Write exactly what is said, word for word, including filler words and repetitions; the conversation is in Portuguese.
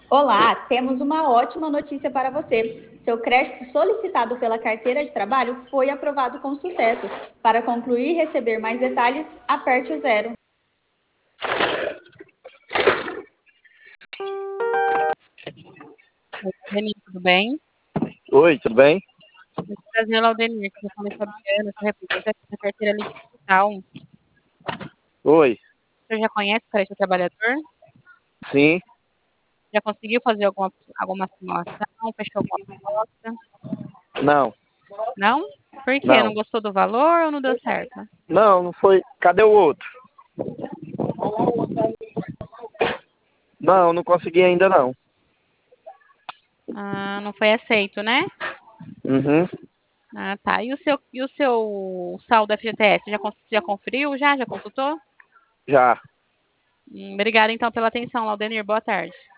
Olá, temos uma ótima notícia para você. Seu crédito solicitado pela carteira de trabalho foi aprovado com sucesso. Para concluir e receber mais detalhes, aperte o zero. Oi, Denir, tudo bem? Oi, tudo bem? Muito prazer, Laudenir, que eu falei Fabiana, sou representante da carteira Link Digital. Oi, Você já conhece o crédito trabalhador? sim, Já conseguiu fazer alguma, alguma simulação? Fechou alguma proposta? não, Não? Por quê? Não não, gostou do valor ou não deu certo? não, não foi. Cadê o outro? Não, não consegui ainda não. Ah, não foi aceito, né? Uhum, Ah, tá. E o seu, e o seu saldo F G T S? Já, cons- já conferiu? Já? Já consultou? já. Hum, obrigada, então, pela atenção, Laudenir. Boa tarde.